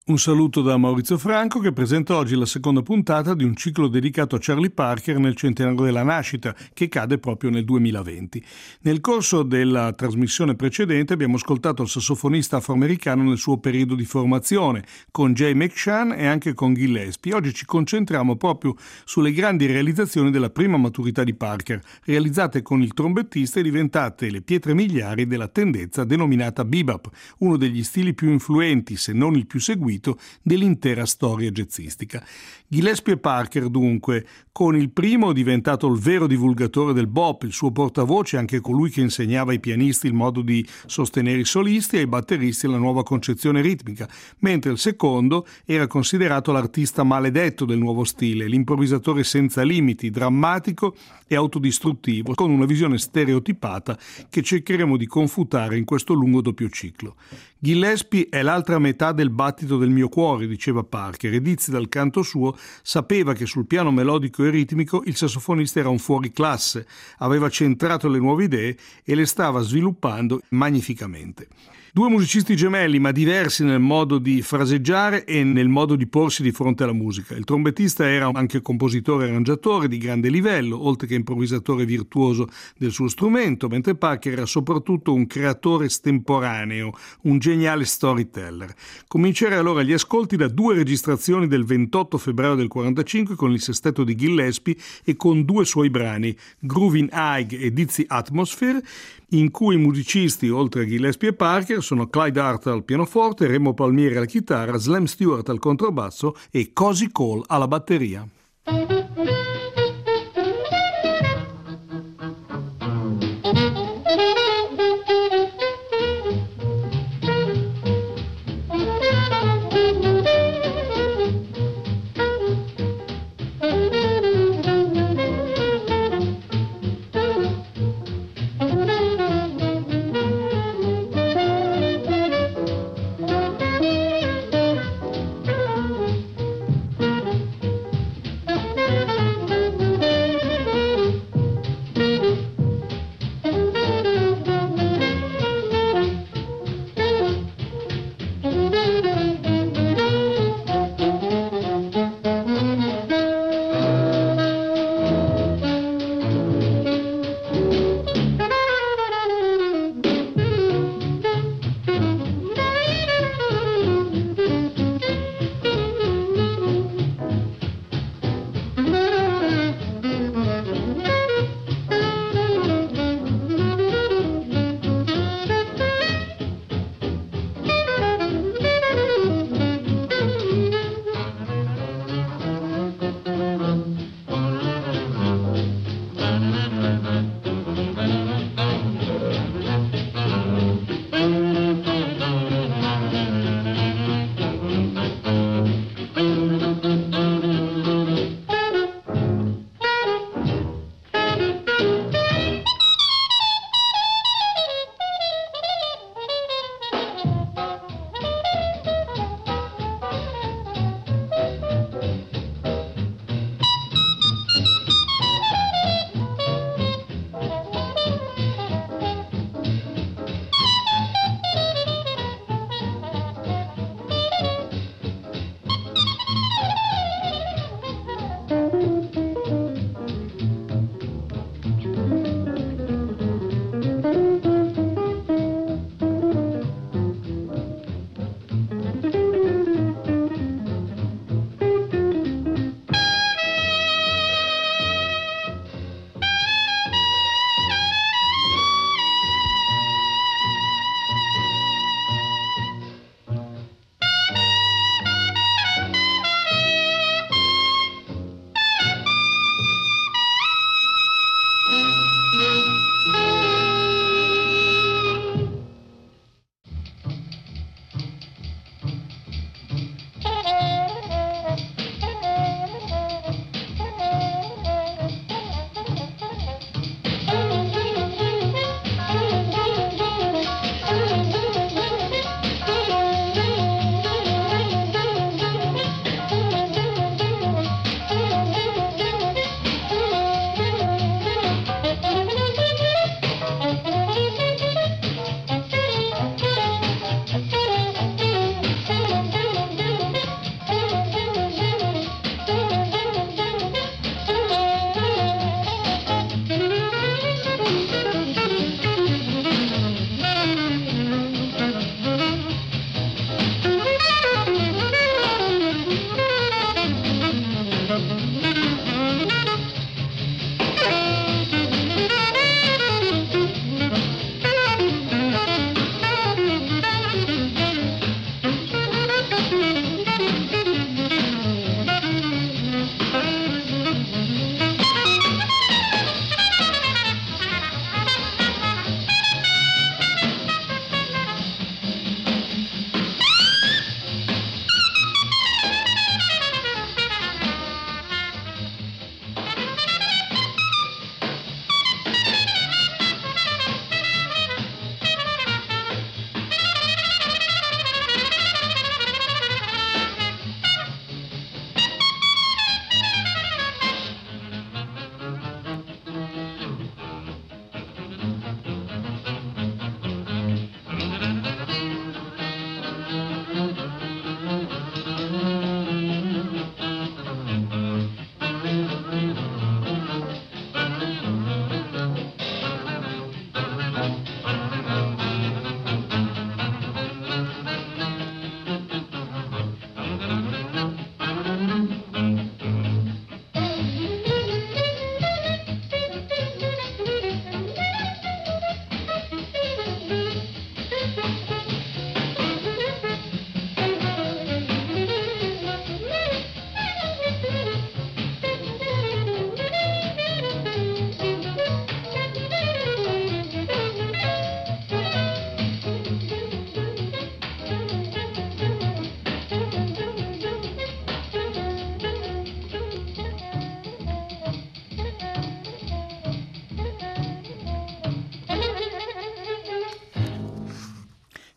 Un saluto da Maurizio Franco che presenta oggi la seconda puntata di un ciclo dedicato a Charlie Parker nel centenario della nascita che cade proprio nel 2020. Nel corso della trasmissione precedente abbiamo ascoltato il sassofonista afroamericano nel suo periodo di formazione con Jay McShann e anche con Gillespie. Oggi ci concentriamo proprio sulle grandi realizzazioni della prima maturità di Parker, realizzate con il trombettista e diventate le pietre miliari della tendenza denominata bebop, uno degli stili più influenti, se non il più seguito, dell'intera storia jazzistica. Gillespie e Parker, dunque, con il primo diventato il vero divulgatore del bop, il suo portavoce, anche colui che insegnava ai pianisti il modo di sostenere i solisti e ai batteristi la nuova concezione ritmica, mentre il secondo era considerato l'artista maledetto del nuovo stile, l'improvvisatore senza limiti, drammatico e autodistruttivo, con una visione stereotipata che cercheremo di confutare in questo lungo doppio ciclo. Gillespie è l'altra metà del battito del mio cuore, diceva Parker, e Dizzy dal canto suo sapeva che sul piano melodico e ritmico il sassofonista era un fuoriclasse, aveva centrato le nuove idee e le stava sviluppando magnificamente. Due musicisti gemelli ma diversi nel modo di fraseggiare e nel modo di porsi di fronte alla musica. Il trombettista era anche compositore e arrangiatore di grande livello, oltre che improvvisatore virtuoso del suo strumento, mentre Parker era soprattutto un creatore estemporaneo, un geniale storyteller. Comincerei allora gli ascolti da due registrazioni del 28 febbraio del 1945 con il sestetto di Gillespie e con due suoi brani, Groovin' High e Dizzy Atmosphere, in cui i musicisti, oltre a Gillespie e Parker, sono Clyde Hart al pianoforte, Remo Palmieri alla chitarra, Slam Stewart al controbasso e Cozy Cole alla batteria.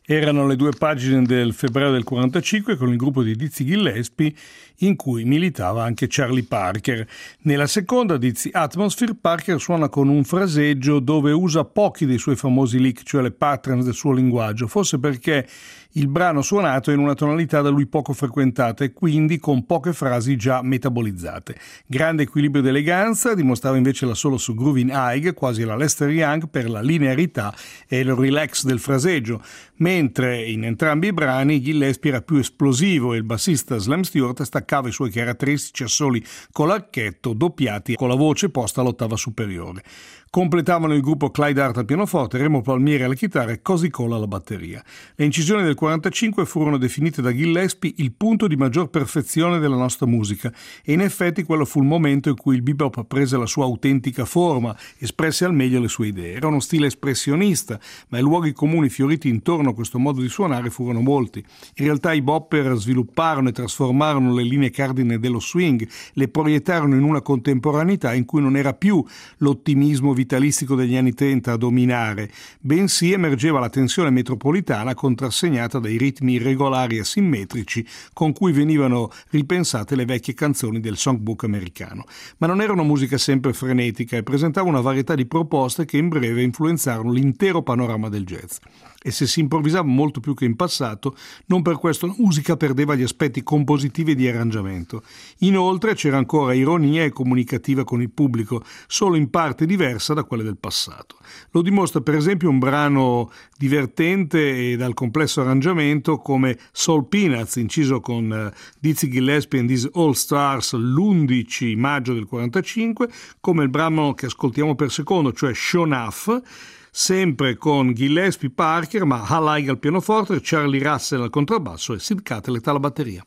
Erano le 2 pagine del febbraio del 45 con il gruppo di Dizzy Gillespie in cui militava anche Charlie Parker. Nella seconda, Dizzy Atmosphere, Parker suona con un fraseggio dove usa pochi dei suoi famosi lick, cioè le patterns del suo linguaggio, forse perché il brano suonato è in una tonalità da lui poco frequentata e quindi con poche frasi già metabolizzate. Grande equilibrio ed eleganza, dimostrava invece la solo su Groovin' High, quasi alla Lester Young, per la linearità e il relax del fraseggio, mentre in entrambi i brani Gillespie era più esplosivo e il bassista Slam Stewart staccava i suoi caratteristici assoli con l'archetto doppiati con la voce posta all'ottava superiore. Completavano il gruppo Clyde Hart al pianoforte, Remo Palmieri alla chitarra e Cozy Cole alla batteria. Le incisioni del 45 furono definite da Gillespie il punto di maggior perfezione della nostra musica e in effetti quello fu il momento in cui il bebop prese la sua autentica forma, espresse al meglio le sue idee. Era uno stile espressionista, ma i luoghi comuni fioriti intorno a questo modo di suonare furono molti. In realtà i bopper svilupparono e trasformarono le linee cardine dello swing, le proiettarono in una contemporaneità in cui non era più l'ottimismo vitalistico degli anni 30 a dominare, bensì emergeva la tensione metropolitana contrassegnata dai ritmi irregolari e simmetrici con cui venivano ripensate le vecchie canzoni del songbook americano. Ma non era una musica sempre frenetica e presentava una varietà di proposte che in breve influenzarono l'intero panorama del jazz. E se si improvvisava molto più che in passato, non per questo la musica perdeva gli aspetti compositivi e di arrangiamento. Inoltre c'era ancora ironia e comunicativa con il pubblico, solo in parte diversa da quelle del passato. Lo dimostra per esempio un brano divertente e dal complesso arrangiamento come Soul Peanuts, inciso con Dizzy Gillespie and These All Stars l'11 maggio del 45, come il brano che ascoltiamo per secondo, cioè Show Enough, sempre con Gillespie, Parker, ma Hal Haig al pianoforte, Charlie Russell al contrabbasso e Sid Catlett alla batteria.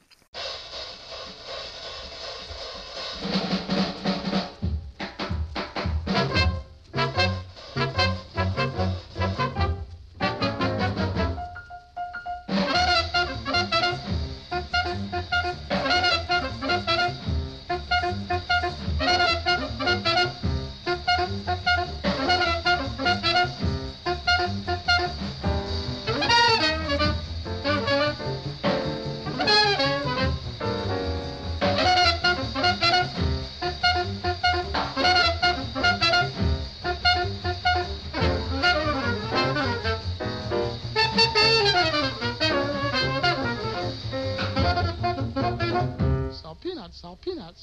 Salt peanuts.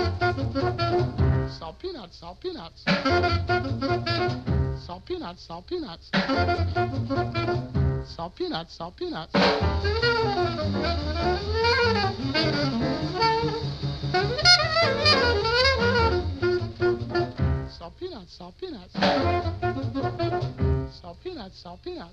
Salt peanuts, salt peanuts. Salt peanuts, salt peanuts. Salt peanuts, salt peanuts. Salt peanuts, salt peanuts. Salt peanuts, salt peanuts.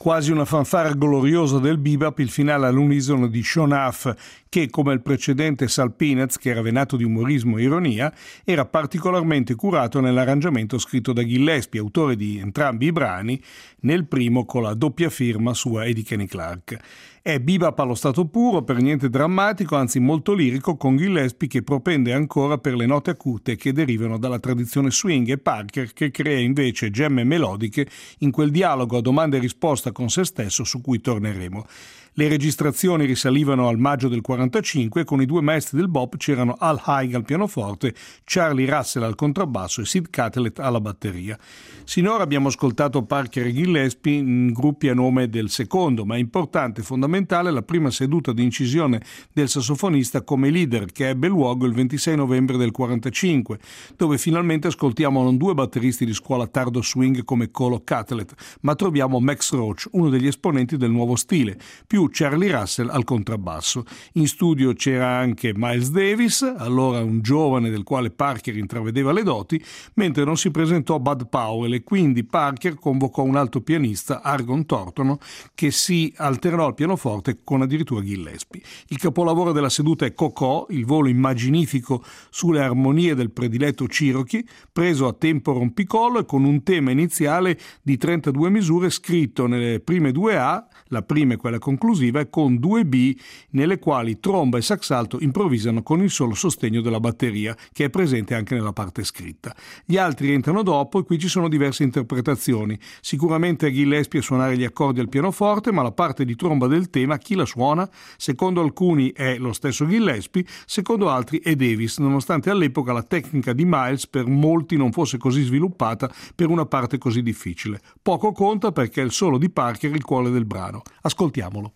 Quasi una fanfara gloriosa del bebop, il finale all'unisono di Sean Huff, che come il precedente Sal Peanuts, che era venato di umorismo e ironia, era particolarmente curato nell'arrangiamento scritto da Gillespie, autore di entrambi i brani, nel primo con la doppia firma sua e di Kenny Clarke. È bebop allo stato puro, per niente drammatico, anzi molto lirico, con Gillespie che propende ancora per le note acute che derivano dalla tradizione swing e Parker che crea invece gemme melodiche in quel dialogo a domanda e risposta con se stesso su cui torneremo. Le registrazioni risalivano al maggio del 45 e con i due maestri del bop c'erano Al Haig al pianoforte, Charlie Russell al contrabbasso e Sid Catlett alla batteria. Sinora abbiamo ascoltato Parker e Gillespie in gruppi a nome del secondo, ma è importante e fondamentale la prima seduta di incisione del sassofonista come leader che ebbe luogo il 26 novembre del 45, dove finalmente ascoltiamo non due batteristi di scuola tardo swing come Colo Catlett, ma troviamo Max Roach, uno degli esponenti del nuovo stile, più Charlie Russell al contrabbasso. In studio c'era anche Miles Davis, allora un giovane del quale Parker intravedeva le doti, mentre non si presentò Bud Powell e quindi Parker convocò un altro pianista, Argon Thornton, che si alternò al pianoforte con addirittura Gillespie. Il capolavoro della seduta è Cocò, il volo immaginifico sulle armonie del prediletto Cherokee, preso a tempo rompicollo e con un tema iniziale di 32 misure scritto nelle prime due A, la prima è quella conclusiva, e con due B nelle quali tromba e sax alto improvvisano con il solo sostegno della batteria, che è presente anche nella parte scritta. Gli altri entrano dopo e qui ci sono diverse interpretazioni. Sicuramente è Gillespie a suonare gli accordi al pianoforte, ma la parte di tromba del tema chi la suona? Secondo alcuni è lo stesso Gillespie, secondo altri è Davis, nonostante all'epoca la tecnica di Miles per molti non fosse così sviluppata per una parte così difficile. Poco conta perché è il solo di Parker il cuore del brano. Ascoltiamolo.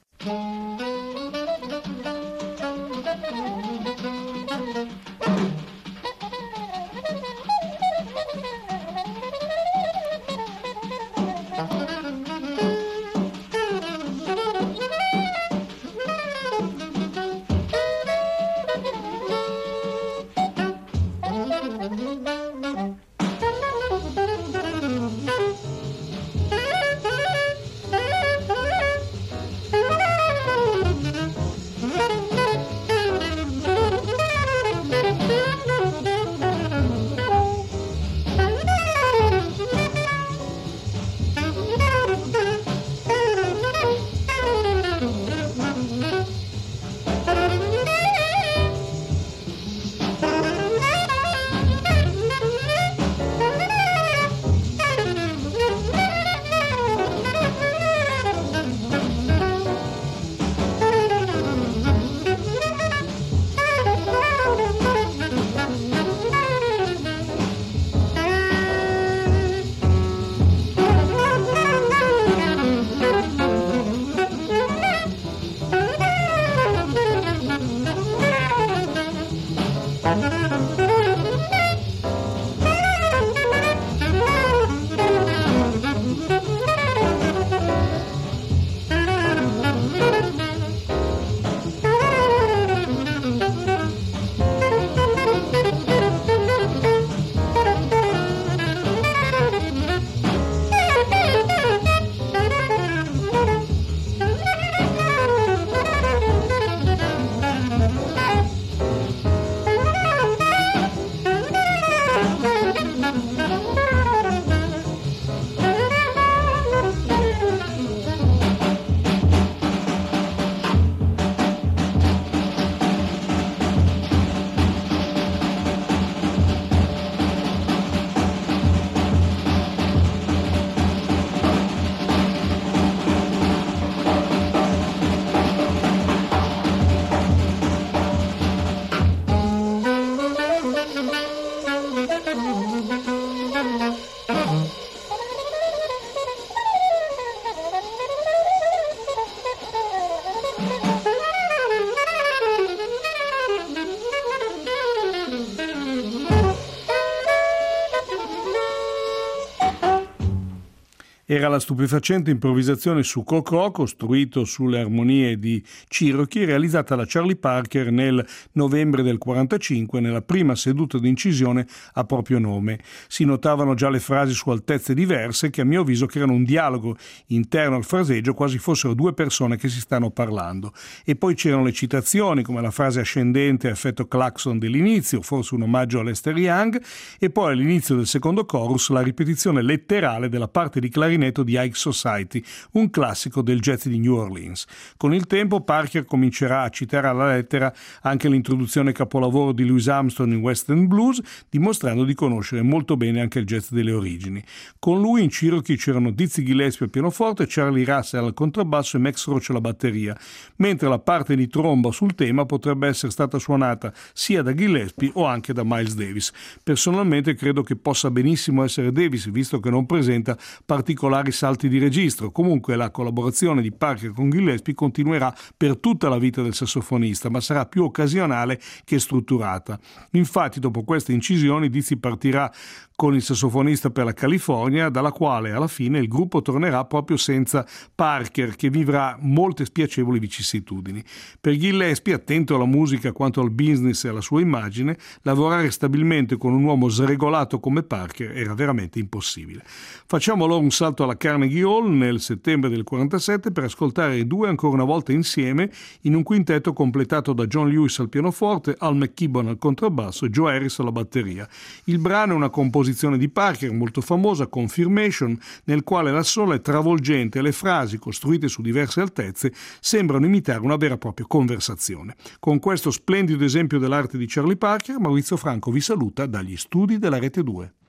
Era la stupefacente improvvisazione su Cro-Cro, costruito sulle armonie di Cherokee, realizzata da Charlie Parker nel novembre del 1945 nella prima seduta di incisione a proprio nome. Si notavano già le frasi su altezze diverse che a mio avviso erano un dialogo interno al fraseggio, quasi fossero due persone che si stanno parlando. E poi c'erano le citazioni come la frase ascendente a effetto clacson dell'inizio, forse un omaggio a Lester Young, e poi all'inizio del secondo chorus la ripetizione letterale della parte di clarinetto di High Society, un classico del jazz di New Orleans. Con il tempo Parker comincerà a citare alla lettera anche l'introduzione capolavoro di Louis Armstrong in Western Blues, dimostrando di conoscere molto bene anche il jazz delle origini. Con lui in Cherokee c'erano Dizzy Gillespie al pianoforte, Charlie Russell al contrabbasso e Max Roach alla batteria, mentre la parte di tromba sul tema potrebbe essere stata suonata sia da Gillespie o anche da Miles Davis. Personalmente credo che possa benissimo essere Davis, visto che non presenta particolari salti di registro. Comunque la collaborazione di Parker con Gillespie continuerà per tutta la vita del sassofonista, ma sarà più occasionale che strutturata. Infatti dopo queste incisioni Dizzy partirà con il sassofonista per la California, dalla quale alla fine il gruppo tornerà proprio senza Parker, che vivrà molte spiacevoli vicissitudini. Per Gillespie, attento alla musica quanto al business e alla sua immagine, lavorare stabilmente con un uomo sregolato come Parker era veramente impossibile. Facciamo allora un salto alla Carnegie Hall nel settembre del 1947 per ascoltare i due ancora una volta insieme in un quintetto completato da John Lewis al pianoforte, Al McKibbon al contrabbasso e Joe Harris alla batteria. Il brano è una composizione di Parker molto famosa, Confirmation, nel quale la sola è travolgente e le frasi, costruite su diverse altezze, sembrano imitare una vera e propria conversazione. Con questo splendido esempio dell'arte di Charlie Parker, Maurizio Franco vi saluta dagli studi della Rete 2.